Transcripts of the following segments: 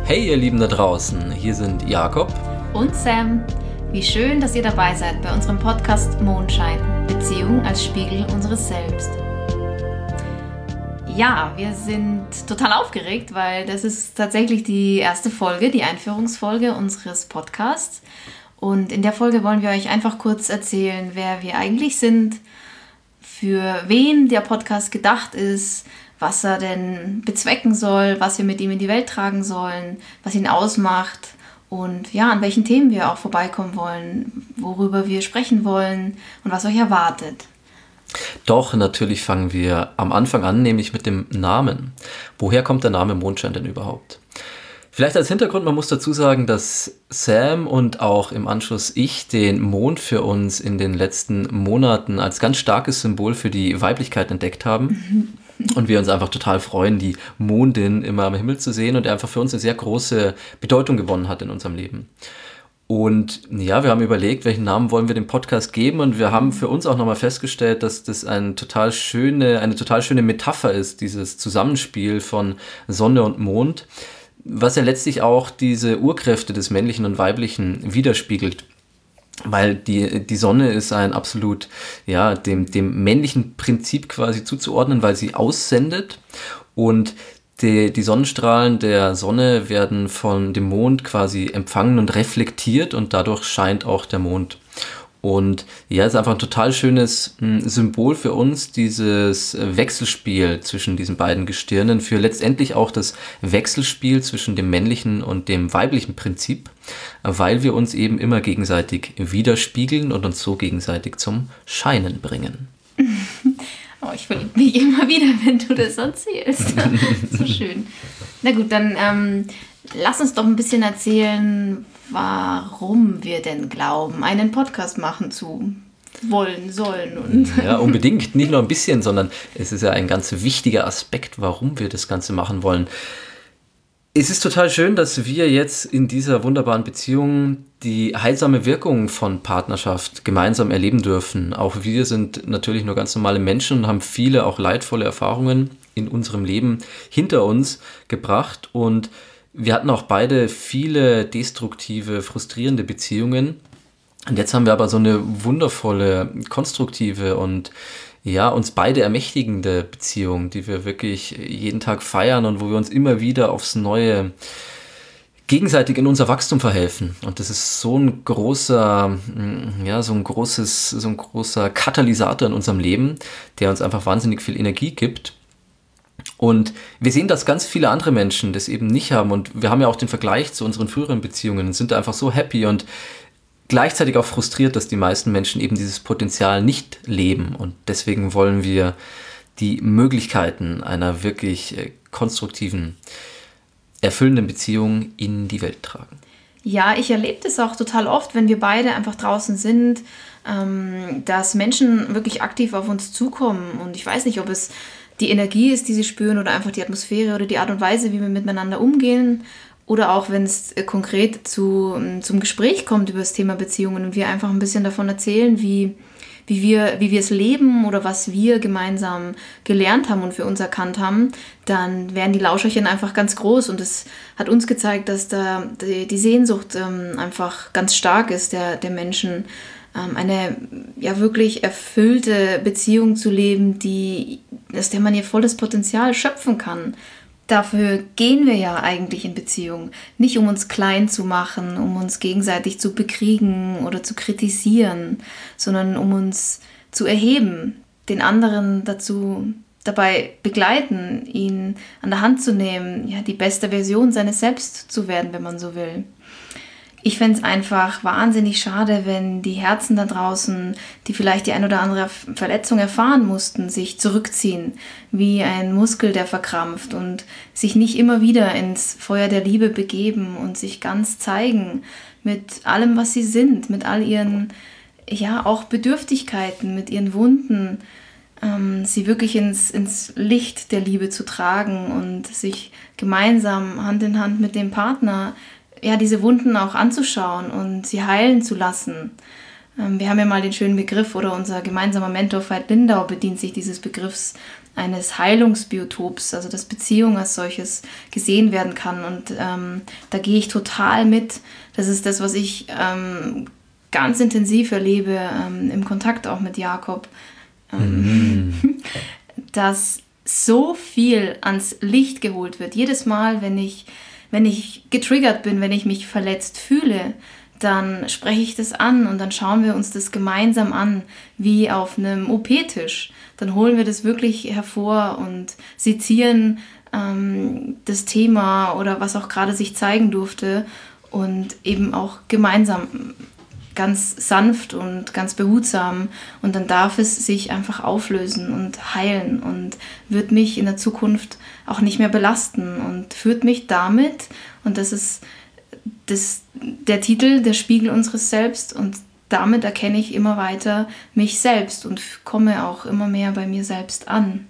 Hey ihr Lieben da draußen, hier sind Jakob und Sam. Wie schön, dass ihr dabei seid bei unserem Podcast Mondschein, Beziehung als Spiegel unseres Selbst. Ja, wir sind total aufgeregt, weil das ist tatsächlich die erste Folge, die Einführungsfolge unseres Podcasts. Und in der Folge wollen wir euch einfach kurz erzählen, wer wir eigentlich sind, für wen der Podcast gedacht ist, was er denn bezwecken soll, was wir mit ihm in die Welt tragen sollen, was ihn ausmacht und ja, an welchen Themen wir auch vorbeikommen wollen, worüber wir sprechen wollen und was euch erwartet. Doch, natürlich fangen wir am Anfang an, nämlich mit dem Namen. Woher kommt der Name Mondschein denn überhaupt? Vielleicht als Hintergrund, man muss dazu sagen, dass Sam und auch im Anschluss ich den Mond für uns in den letzten Monaten als ganz starkes Symbol für die Weiblichkeit entdeckt haben. Und wir uns einfach total freuen, die Mondin immer am Himmel zu sehen und der einfach für uns eine sehr große Bedeutung gewonnen hat in unserem Leben. Und ja, wir haben überlegt, welchen Namen wollen wir dem Podcast geben, und wir haben für uns auch nochmal festgestellt, dass das eine total schöne Metapher ist, dieses Zusammenspiel von Sonne und Mond, was ja letztlich auch diese Urkräfte des Männlichen und Weiblichen widerspiegelt. Weil die Sonne ist ein absolut, ja, dem männlichen Prinzip quasi zuzuordnen, weil sie aussendet, und die Sonnenstrahlen der Sonne werden von dem Mond quasi empfangen und reflektiert, und dadurch scheint auch der Mond. Und ja, es ist einfach ein total schönes Symbol für uns, dieses Wechselspiel zwischen diesen beiden Gestirnen, für letztendlich auch das Wechselspiel zwischen dem männlichen und dem weiblichen Prinzip, weil wir uns eben immer gegenseitig widerspiegeln und uns so gegenseitig zum Scheinen bringen. Oh, ich verliebe mich immer wieder, wenn du das erzählst. So schön. Na gut, dann lass uns doch ein bisschen erzählen, warum wir denn glauben, einen Podcast machen zu wollen, sollen. Und ja, unbedingt. Nicht nur ein bisschen, sondern es ist ja ein ganz wichtiger Aspekt, warum wir das Ganze machen wollen. Es ist total schön, dass wir jetzt in dieser wunderbaren Beziehung die heilsame Wirkung von Partnerschaft gemeinsam erleben dürfen. Auch wir sind natürlich nur ganz normale Menschen und haben viele auch leidvolle Erfahrungen in unserem Leben hinter uns gebracht. Und wir hatten auch beide viele destruktive, frustrierende Beziehungen. Und jetzt haben wir aber so eine wundervolle, konstruktive und ja, uns beide ermächtigende Beziehung, die wir wirklich jeden Tag feiern und wo wir uns immer wieder aufs Neue gegenseitig in unser Wachstum verhelfen. Und das ist so ein großer, ja, so ein großer Katalysator in unserem Leben, der uns einfach wahnsinnig viel Energie gibt. Und wir sehen, dass ganz viele andere Menschen das eben nicht haben. Und wir haben ja auch den Vergleich zu unseren früheren Beziehungen und sind da einfach so happy und gleichzeitig auch frustriert, dass die meisten Menschen eben dieses Potenzial nicht leben. Und deswegen wollen wir die Möglichkeiten einer wirklich konstruktiven, erfüllenden Beziehung in die Welt tragen. Ja, ich erlebe das auch total oft, wenn wir beide einfach draußen sind, dass Menschen wirklich aktiv auf uns zukommen. Und ich weiß nicht, ob es die Energie ist, die sie spüren, oder einfach die Atmosphäre oder die Art und Weise, wie wir miteinander umgehen. Oder auch, wenn es konkret zum Gespräch kommt über das Thema Beziehungen und wir einfach ein bisschen davon erzählen, wie wir es leben oder was wir gemeinsam gelernt haben und für uns erkannt haben, dann werden die Lauscherchen einfach ganz groß. Und es hat uns gezeigt, dass da die Sehnsucht einfach ganz stark ist, der Menschen, eine ja wirklich erfüllte Beziehung zu leben, aus der man ihr volles Potenzial schöpfen kann. Dafür gehen wir ja eigentlich in Beziehung. Nicht um uns klein zu machen, um uns gegenseitig zu bekriegen oder zu kritisieren, sondern um uns zu erheben, den anderen dabei begleiten, ihn an der Hand zu nehmen, ja, die beste Version seines Selbst zu werden, wenn man so will. Ich fände es einfach wahnsinnig schade, wenn die Herzen da draußen, die vielleicht die ein oder andere Verletzung erfahren mussten, sich zurückziehen, wie ein Muskel, der verkrampft, und sich nicht immer wieder ins Feuer der Liebe begeben und sich ganz zeigen mit allem, was sie sind, mit all ihren, ja, auch Bedürftigkeiten, mit ihren Wunden, sie wirklich ins Licht der Liebe zu tragen und sich gemeinsam Hand in Hand mit dem Partner, ja, diese Wunden auch anzuschauen und sie heilen zu lassen. Wir haben ja mal den schönen Begriff, oder unser gemeinsamer Mentor Veit Lindau bedient sich dieses Begriffs eines Heilungsbiotops, also dass Beziehung als solches gesehen werden kann. Und da gehe ich total mit. Das ist das, was ich ganz intensiv erlebe im Kontakt auch mit Jakob, dass so viel ans Licht geholt wird. Jedes Mal, wenn ich getriggert bin, wenn ich mich verletzt fühle, dann spreche ich das an und dann schauen wir uns das gemeinsam an, wie auf einem OP-Tisch. Dann holen wir das wirklich hervor und sezieren das Thema oder was auch gerade sich zeigen durfte und eben auch gemeinsam ganz sanft und ganz behutsam, und dann darf es sich einfach auflösen und heilen und wird mich in der Zukunft auch nicht mehr belasten und führt mich damit, und das ist der Titel, der Spiegel unseres Selbst, und damit erkenne ich immer weiter mich selbst und komme auch immer mehr bei mir selbst an.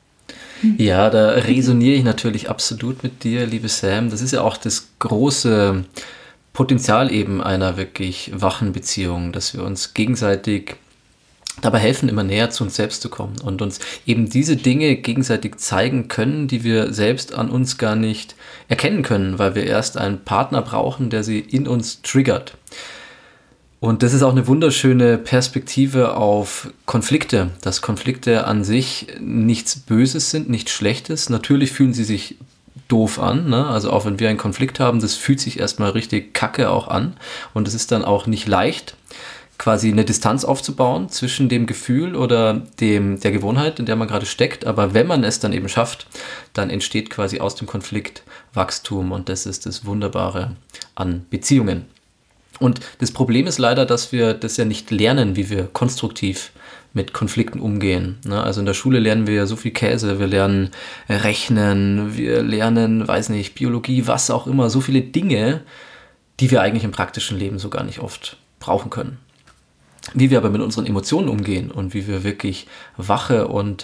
Ja, da resoniere ich natürlich absolut mit dir, liebe Sam. Das ist ja auch das große Potenzial eben einer wirklich wachen Beziehung, dass wir uns gegenseitig dabei helfen, immer näher zu uns selbst zu kommen und uns eben diese Dinge gegenseitig zeigen können, die wir selbst an uns gar nicht erkennen können, weil wir erst einen Partner brauchen, der sie in uns triggert. Und das ist auch eine wunderschöne Perspektive auf Konflikte, dass Konflikte an sich nichts Böses sind, nichts Schlechtes. Natürlich fühlen sie sich doof an, ne? Also auch wenn wir einen Konflikt haben, das fühlt sich erstmal richtig kacke auch an, und es ist dann auch nicht leicht, quasi eine Distanz aufzubauen zwischen dem Gefühl oder der Gewohnheit, in der man gerade steckt. Aber wenn man es dann eben schafft, dann entsteht quasi aus dem Konflikt Wachstum, und das ist das Wunderbare an Beziehungen. Und das Problem ist leider, dass wir das ja nicht lernen, wie wir konstruktiv mit Konflikten umgehen. Also in der Schule lernen wir ja so viel Käse, wir lernen Rechnen, wir lernen, weiß nicht, Biologie, was auch immer, so viele Dinge, die wir eigentlich im praktischen Leben so gar nicht oft brauchen können. Wie wir aber mit unseren Emotionen umgehen und wie wir wirklich wache und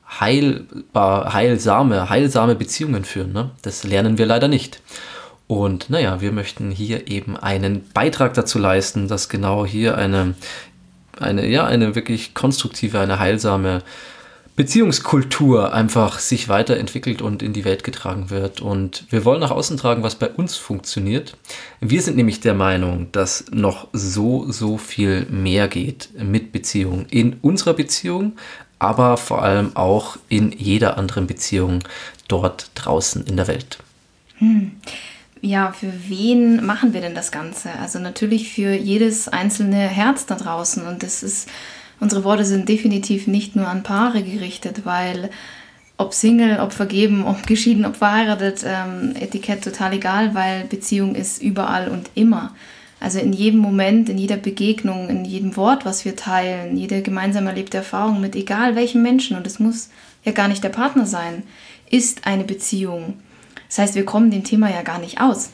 heilsame Beziehungen führen, ne? Das lernen wir leider nicht. Und naja, wir möchten hier eben einen Beitrag dazu leisten, dass genau hier eine wirklich konstruktive, eine heilsame Beziehungskultur einfach sich weiterentwickelt und in die Welt getragen wird. Und wir wollen nach außen tragen, was bei uns funktioniert. Wir sind nämlich der Meinung, dass noch so viel mehr geht mit Beziehungen. In unserer Beziehung, aber vor allem auch in jeder anderen Beziehung dort draußen in der Welt. Ja, für wen machen wir denn das Ganze? Also natürlich für jedes einzelne Herz da draußen, und unsere Worte sind definitiv nicht nur an Paare gerichtet, weil ob Single, ob vergeben, ob geschieden, ob verheiratet, Etikett total egal, weil Beziehung ist überall und immer. Also in jedem Moment, in jeder Begegnung, in jedem Wort, was wir teilen, jede gemeinsam erlebte Erfahrung mit egal welchem Menschen, und es muss ja gar nicht der Partner sein, ist eine Beziehung. Das heißt, wir kommen dem Thema ja gar nicht aus.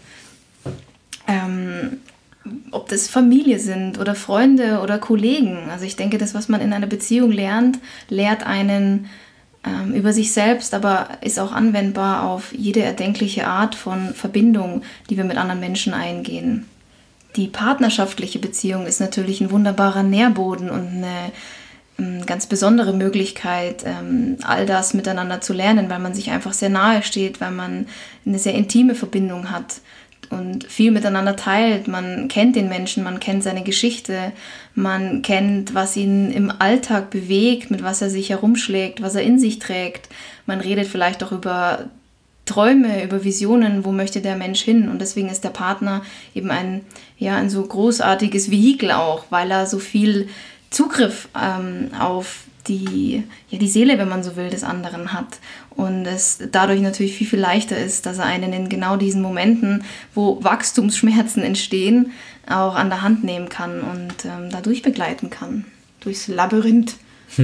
Ob das Familie sind oder Freunde oder Kollegen. Also ich denke, das, was man in einer Beziehung lernt, lehrt einen über sich selbst, aber ist auch anwendbar auf jede erdenkliche Art von Verbindung, die wir mit anderen Menschen eingehen. Die partnerschaftliche Beziehung ist natürlich ein wunderbarer Nährboden und eine ganz besondere Möglichkeit, all das miteinander zu lernen, weil man sich einfach sehr nahe steht, weil man eine sehr intime Verbindung hat und viel miteinander teilt. Man kennt den Menschen, man kennt seine Geschichte, man kennt, was ihn im Alltag bewegt, mit was er sich herumschlägt, was er in sich trägt. Man redet vielleicht auch über Träume, über Visionen, wo möchte der Mensch hin, und deswegen ist der Partner eben ein so großartiges Vehikel auch, weil er so viel Zugriff auf die Seele, wenn man so will, des anderen hat. Und es dadurch natürlich viel leichter ist, dass er einen in genau diesen Momenten, wo Wachstumsschmerzen entstehen, auch an der Hand nehmen kann und dadurch begleiten kann. Durchs Labyrinth.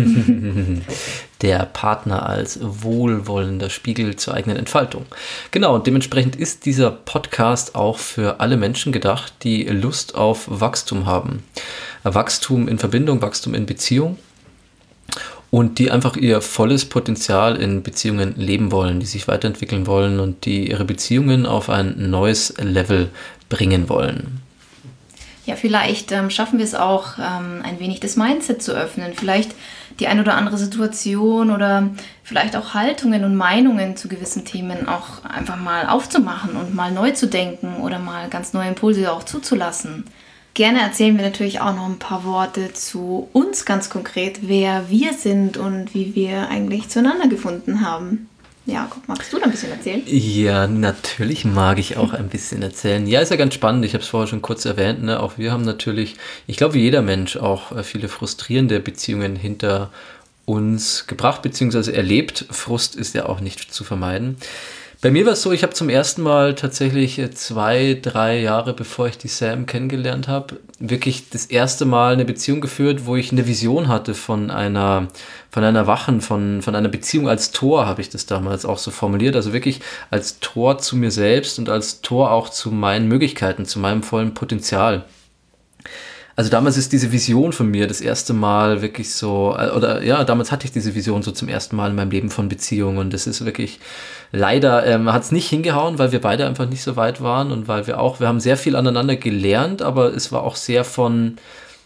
Der Partner als wohlwollender Spiegel zur eigenen Entfaltung. Genau, und dementsprechend ist dieser Podcast auch für alle Menschen gedacht, die Lust auf Wachstum haben. Wachstum in Verbindung, Wachstum in Beziehung, und die einfach ihr volles Potenzial in Beziehungen leben wollen, die sich weiterentwickeln wollen und die ihre Beziehungen auf ein neues Level bringen wollen. Ja, vielleicht schaffen wir es auch, ein wenig das Mindset zu öffnen. Vielleicht die ein oder andere Situation oder vielleicht auch Haltungen und Meinungen zu gewissen Themen auch einfach mal aufzumachen und mal neu zu denken oder mal ganz neue Impulse auch zuzulassen. Gerne erzählen wir natürlich auch noch ein paar Worte zu uns ganz konkret, wer wir sind und wie wir eigentlich zueinander gefunden haben. Jakob, magst du da ein bisschen erzählen? Ja, natürlich mag ich auch ein bisschen erzählen. Ja, ist ja ganz spannend. Ich habe es vorher schon kurz erwähnt. Ne? Auch wir haben natürlich, ich glaube, wie jeder Mensch auch viele frustrierende Beziehungen hinter uns gebracht bzw. erlebt. Frust ist ja auch nicht zu vermeiden. Bei mir war es so, ich habe zum ersten Mal tatsächlich 2-3 Jahre, bevor ich die Sam kennengelernt habe, wirklich das erste Mal eine Beziehung geführt, wo ich eine Vision hatte von einer Wachen, von einer Beziehung als Tor, habe ich das damals auch so formuliert. Also wirklich als Tor zu mir selbst und als Tor auch zu meinen Möglichkeiten, zu meinem vollen Potenzial. Also damals ist diese Vision von mir das erste Mal wirklich so, oder ja, damals hatte ich diese Vision so zum ersten Mal in meinem Leben von Beziehungen und das ist wirklich, leider hat es nicht hingehauen, weil wir beide einfach nicht so weit waren und weil wir haben sehr viel aneinander gelernt, aber es war auch sehr von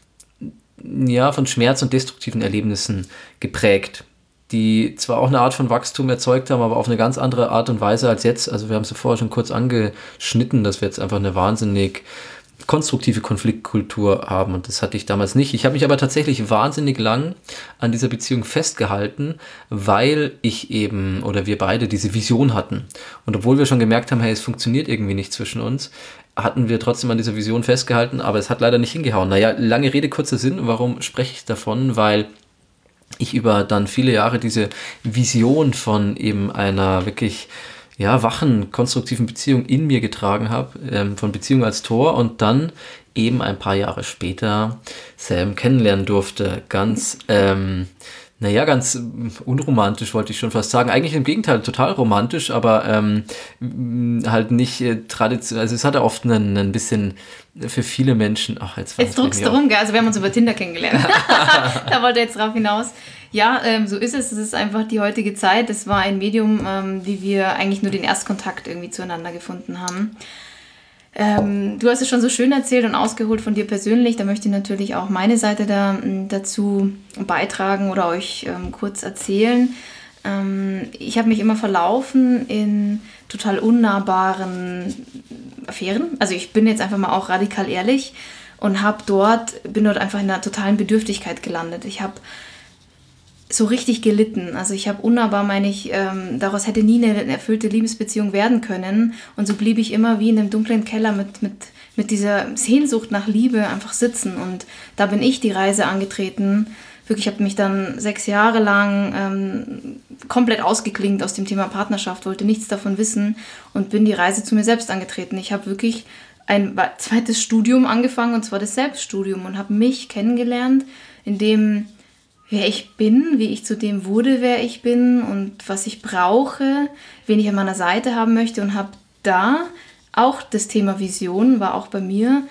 Schmerz und destruktiven Erlebnissen geprägt, die zwar auch eine Art von Wachstum erzeugt haben, aber auf eine ganz andere Art und Weise als jetzt. Also wir haben es ja vorher schon kurz angeschnitten, dass wir jetzt einfach eine wahnsinnig konstruktive Konfliktkultur haben und das hatte ich damals nicht. Ich habe mich aber tatsächlich wahnsinnig lang an dieser Beziehung festgehalten, weil wir beide diese Vision hatten. Und obwohl wir schon gemerkt haben, hey, es funktioniert irgendwie nicht zwischen uns, hatten wir trotzdem an dieser Vision festgehalten, aber es hat leider nicht hingehauen. Naja, lange Rede, kurzer Sinn. Warum spreche ich davon? Weil ich über dann viele Jahre diese Vision von eben einer wirklich wachen, konstruktiven Beziehung in mir getragen habe, von Beziehung als Tor und dann eben ein paar Jahre später Sam kennenlernen durfte. Ganz unromantisch wollte ich schon fast sagen. Eigentlich im Gegenteil, total romantisch, aber halt nicht traditionell. Also es hatte oft ein bisschen für viele Menschen... Jetzt druckst du rum, gell? Also wir haben uns über Tinder kennengelernt. Da wollte er jetzt drauf hinaus. Ja, so ist es. Es ist einfach die heutige Zeit. Es war ein Medium, wie wir eigentlich nur den Erstkontakt irgendwie zueinander gefunden haben. Du hast es schon so schön erzählt und ausgeholt von dir persönlich. Da möchte ich natürlich auch meine Seite dazu beitragen oder euch kurz erzählen. Ich habe mich immer verlaufen in total unnahbaren Affären. Also ich bin jetzt einfach mal auch radikal ehrlich und bin dort einfach in einer totalen Bedürftigkeit gelandet. Ich habe so richtig gelitten. Also ich habe unnahbar, daraus hätte nie eine erfüllte Liebesbeziehung werden können. Und so blieb ich immer wie in einem dunklen Keller mit dieser Sehnsucht nach Liebe einfach sitzen. Und da bin ich die Reise angetreten. Wirklich, ich habe mich dann 6 Jahre lang komplett ausgeklingt aus dem Thema Partnerschaft, wollte nichts davon wissen und bin die Reise zu mir selbst angetreten. Ich habe wirklich ein zweites Studium angefangen, und zwar das Selbststudium, und habe mich kennengelernt, in dem wer ich bin, wie ich zu dem wurde, wer ich bin und was ich brauche, wen ich an meiner Seite haben möchte, und habe da auch das Thema Vision, war auch bei mir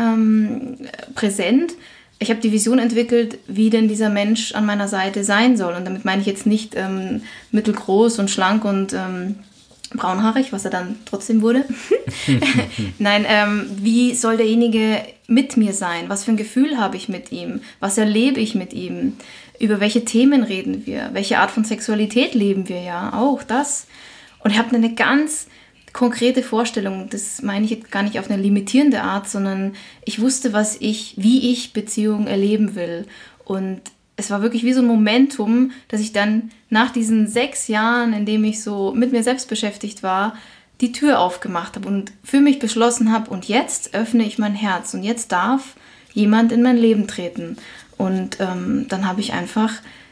präsent. Ich habe die Vision entwickelt, wie denn dieser Mensch an meiner Seite sein soll, und damit meine ich jetzt nicht mittelgroß und schlank und braunhaarig, was er dann trotzdem wurde. Nein, wie soll derjenige mit mir sein? Was für ein Gefühl habe ich mit ihm? Was erlebe ich mit ihm? Über welche Themen reden wir? Welche Art von Sexualität leben wir? Ja, auch das. Und ich habe eine ganz konkrete Vorstellung. Das meine ich jetzt gar nicht auf eine limitierende Art, sondern ich wusste, wie ich Beziehungen erleben will. Und es war wirklich wie so ein Momentum, dass ich dann nach diesen 6 Jahren, in dem ich so mit mir selbst beschäftigt war, die Tür aufgemacht habe und für mich beschlossen habe, und jetzt öffne ich mein Herz und jetzt darf jemand in mein Leben treten. Und dann habe ich einfach,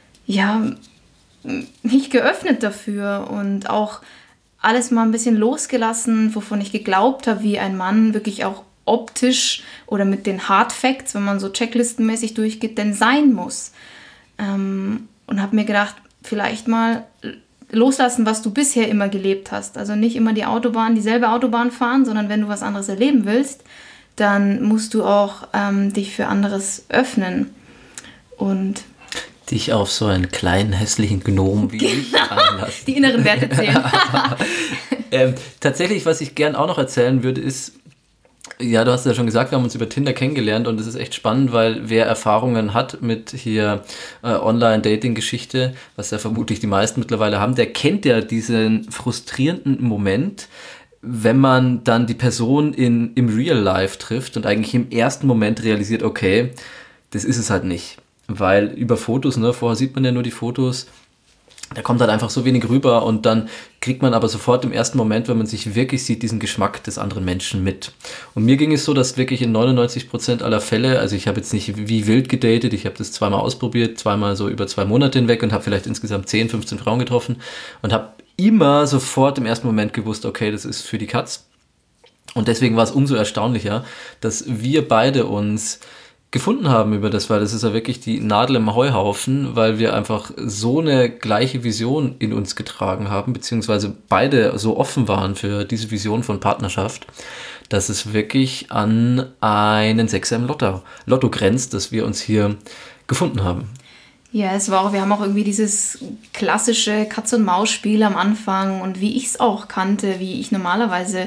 mich geöffnet dafür und auch alles mal ein bisschen losgelassen, wovon ich geglaubt habe, wie ein Mann wirklich auch optisch oder mit den Hard Facts, wenn man so checklistenmäßig durchgeht, denn sein muss. Und habe mir gedacht, vielleicht mal loslassen, was du bisher immer gelebt hast. Also nicht immer dieselbe Autobahn fahren, sondern wenn du was anderes erleben willst, dann musst du auch dich für anderes öffnen. Und dich auf so einen kleinen, hässlichen Gnom wie ich einlassen. Die inneren Werte zählen. Tatsächlich, was ich gern auch noch erzählen würde, ist, Ja, du hast ja schon gesagt, wir haben uns über Tinder kennengelernt und es ist echt spannend, weil wer Erfahrungen hat mit hier Online-Dating-Geschichte, was ja vermutlich die meisten mittlerweile haben, der kennt ja diesen frustrierenden Moment, wenn man dann die Person im Real Life trifft und eigentlich im ersten Moment realisiert, okay, das ist es halt nicht. Weil über Fotos, ne, vorher sieht man ja nur die Fotos, da kommt halt einfach so wenig rüber und dann kriegt man aber sofort im ersten Moment, wenn man sich wirklich sieht, diesen Geschmack des anderen Menschen mit. Und mir ging es so, dass wirklich in 99% aller Fälle, also ich habe jetzt nicht wie wild gedatet, ich habe das zweimal ausprobiert, zweimal so über 2 Monate hinweg und habe vielleicht insgesamt 10, 15 Frauen getroffen und habe immer sofort im ersten Moment gewusst, okay, das ist für die Katz. Und deswegen war es umso erstaunlicher, dass wir beide uns gefunden haben über das, weil das ist ja wirklich die Nadel im Heuhaufen, weil wir einfach so eine gleiche Vision in uns getragen haben, beziehungsweise beide so offen waren für diese Vision von Partnerschaft, dass es wirklich an einen Sechser im Lotto grenzt, dass wir uns hier gefunden haben. Ja, wir haben auch irgendwie dieses klassische Katz-und-Maus-Spiel am Anfang und wie ich es auch kannte, wie ich normalerweise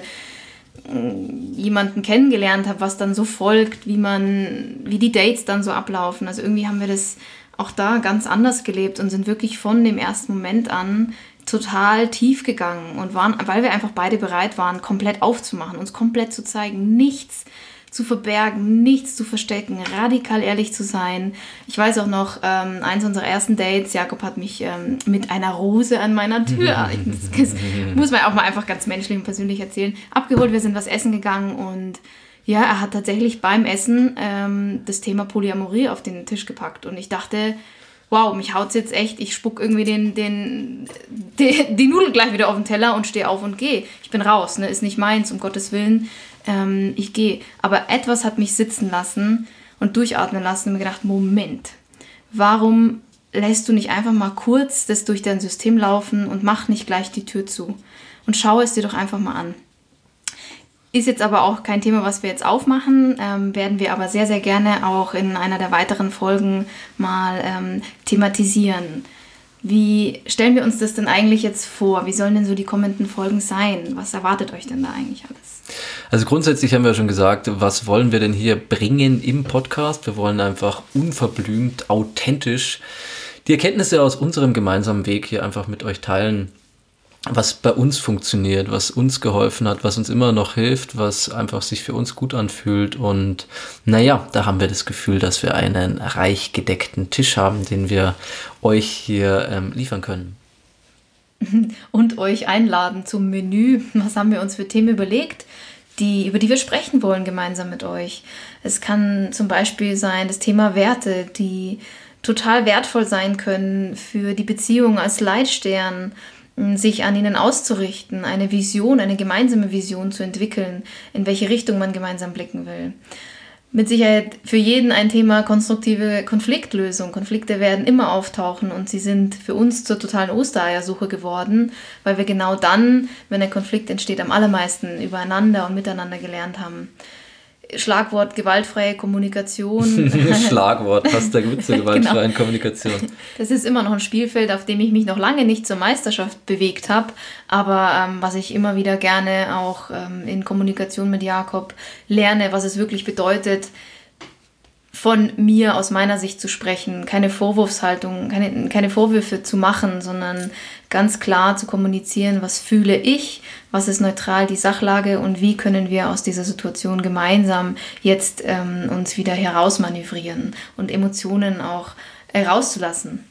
jemanden kennengelernt habe, was dann so folgt, wie die Dates dann so ablaufen. Also irgendwie haben wir das auch da ganz anders gelebt und sind wirklich von dem ersten Moment an total tief gegangen und waren, weil wir einfach beide bereit waren, komplett aufzumachen, uns komplett zu zeigen, nichts zu verbergen, nichts zu verstecken, radikal ehrlich zu sein. Ich weiß auch noch, eins unserer ersten Dates, Jakob hat mich mit einer Rose an meiner Tür, das muss man auch mal einfach ganz menschlich und persönlich erzählen, abgeholt. Wir sind was essen gegangen und ja, er hat tatsächlich beim Essen das Thema Polyamorie auf den Tisch gepackt und ich dachte, wow, mich haut's jetzt echt, ich spuck irgendwie die Nudeln gleich wieder auf den Teller und stehe auf und gehe. Ich bin raus, ne? Ist nicht meins, um Gottes Willen. Ich gehe. Aber etwas hat mich sitzen lassen und durchatmen lassen und mir gedacht, Moment, warum lässt du nicht einfach mal kurz das durch dein System laufen und mach nicht gleich die Tür zu? Und schau es dir doch einfach mal an. Ist jetzt aber auch kein Thema, was wir jetzt aufmachen, werden wir aber sehr, sehr gerne auch in einer der weiteren Folgen mal thematisieren. Wie stellen wir uns das denn eigentlich jetzt vor? Wie sollen denn so die kommenden Folgen sein? Was erwartet euch denn da eigentlich alles? Also grundsätzlich haben wir ja schon gesagt, was wollen wir denn hier bringen im Podcast? Wir wollen einfach unverblümt, authentisch die Erkenntnisse aus unserem gemeinsamen Weg hier einfach mit euch teilen, was bei uns funktioniert, was uns geholfen hat, was uns immer noch hilft, was einfach sich für uns gut anfühlt. Und naja, da haben wir das Gefühl, dass wir einen reich gedeckten Tisch haben, den wir euch hier liefern können. Und euch einladen zum Menü. Was haben wir uns für Themen überlegt, über die wir sprechen wollen gemeinsam mit euch? Es kann zum Beispiel sein, das Thema Werte, die total wertvoll sein können für die Beziehung als Leitstern, sich an ihnen auszurichten, eine Vision, eine gemeinsame Vision zu entwickeln, in welche Richtung man gemeinsam blicken will. Mit Sicherheit für jeden ein Thema konstruktive Konfliktlösung. Konflikte werden immer auftauchen und sie sind für uns zur totalen Ostereiersuche geworden, weil wir genau dann, wenn ein Konflikt entsteht, am allermeisten übereinander und miteinander gelernt haben. Schlagwort gewaltfreie Kommunikation. Schlagwort, passt da gut zur gewaltfreien Kommunikation. Das ist immer noch ein Spielfeld, auf dem ich mich noch lange nicht zur Meisterschaft bewegt habe, aber was ich immer wieder gerne auch in Kommunikation mit Jakob lerne, was es wirklich bedeutet, von mir aus meiner Sicht zu sprechen, keine Vorwurfshaltung, keine Vorwürfe zu machen, sondern ganz klar zu kommunizieren, was fühle ich, was ist neutral die Sachlage und wie können wir aus dieser Situation gemeinsam jetzt uns wieder herausmanövrieren und Emotionen auch rauszulassen.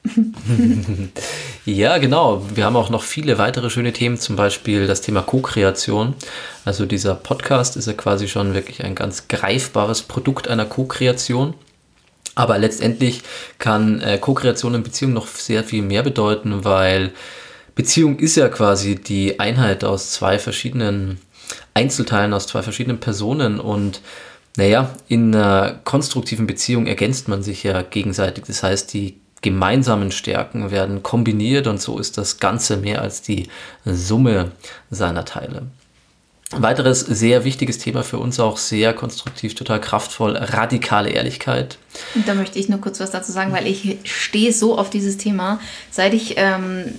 Ja, genau. Wir haben auch noch viele weitere schöne Themen, zum Beispiel das Thema Co-Kreation. Also dieser Podcast ist ja quasi schon wirklich ein ganz greifbares Produkt einer Co-Kreation. Aber letztendlich kann Co-Kreation in Beziehung noch sehr viel mehr bedeuten, weil Beziehung ist ja quasi die Einheit aus 2 verschiedenen Einzelteilen, aus 2 verschiedenen Personen und naja, in einer konstruktiven Beziehung ergänzt man sich ja gegenseitig. Das heißt, die gemeinsamen Stärken werden kombiniert und so ist das Ganze mehr als die Summe seiner Teile. Ein weiteres sehr wichtiges Thema für uns, auch sehr konstruktiv, total kraftvoll, radikale Ehrlichkeit. Und da möchte ich nur kurz was dazu sagen, weil ich stehe so auf dieses Thema. Seit ich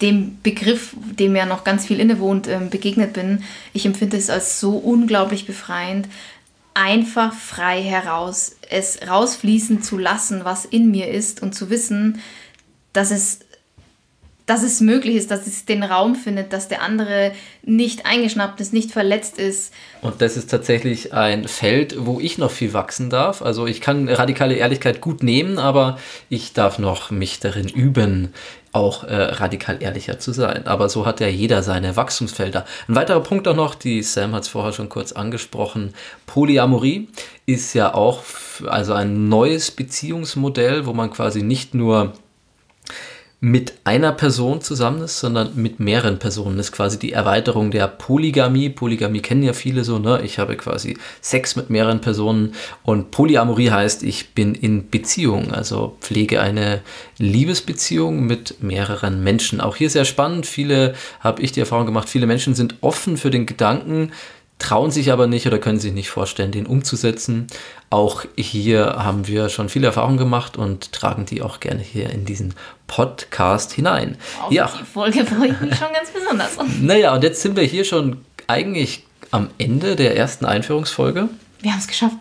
dem Begriff, dem ja noch ganz viel innewohnt, begegnet bin. Ich empfinde es als so unglaublich befreiend, einfach frei heraus, es rausfließen zu lassen, was in mir ist und zu wissen, dass es möglich ist, dass es den Raum findet, dass der andere nicht eingeschnappt ist, nicht verletzt ist. Und das ist tatsächlich ein Feld, wo ich noch viel wachsen darf. Also ich kann radikale Ehrlichkeit gut nehmen, aber ich darf noch mich darin üben, auch radikal ehrlicher zu sein. Aber so hat ja jeder seine Wachstumsfelder. Ein weiterer Punkt auch noch, die Sam hat es vorher schon kurz angesprochen, Polyamorie ist ja auch also ein neues Beziehungsmodell, wo man quasi nicht nur mit einer Person zusammen ist, sondern mit mehreren Personen. Das ist quasi die Erweiterung der Polygamie. Polygamie kennen ja viele so, ne? Ich habe quasi Sex mit mehreren Personen und Polyamorie heißt, ich bin in Beziehung, also pflege eine Liebesbeziehung mit mehreren Menschen. Auch hier sehr spannend. Habe ich die Erfahrung gemacht, viele Menschen sind offen für den Gedanken, trauen sich aber nicht oder können sich nicht vorstellen, den umzusetzen. Auch hier haben wir schon viele Erfahrungen gemacht und tragen die auch gerne hier in diesen Podcast hinein. Auf die Folge freue ich mich schon ganz besonders. Naja, und jetzt sind wir hier schon eigentlich am Ende der ersten Einführungsfolge. Wir haben es geschafft.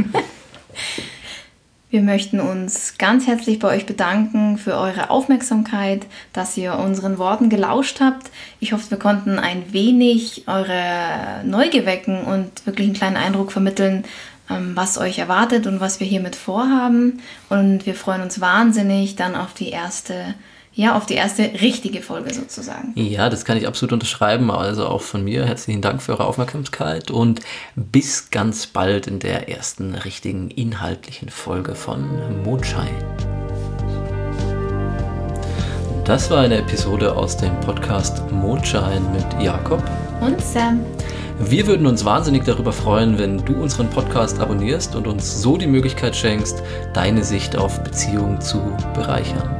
Wir möchten uns ganz herzlich bei euch bedanken für eure Aufmerksamkeit, dass ihr unseren Worten gelauscht habt. Ich hoffe, wir konnten ein wenig eure Neugier wecken und wirklich einen kleinen Eindruck vermitteln, was euch erwartet und was wir hiermit vorhaben. Und wir freuen uns wahnsinnig dann auf die erste richtige Folge sozusagen. Ja, das kann ich absolut unterschreiben. Also auch von mir herzlichen Dank für eure Aufmerksamkeit und bis ganz bald in der ersten richtigen inhaltlichen Folge von Mondschein. Das war eine Episode aus dem Podcast Mondschein mit Jakob und Sam. Wir würden uns wahnsinnig darüber freuen, wenn du unseren Podcast abonnierst und uns so die Möglichkeit schenkst, deine Sicht auf Beziehungen zu bereichern.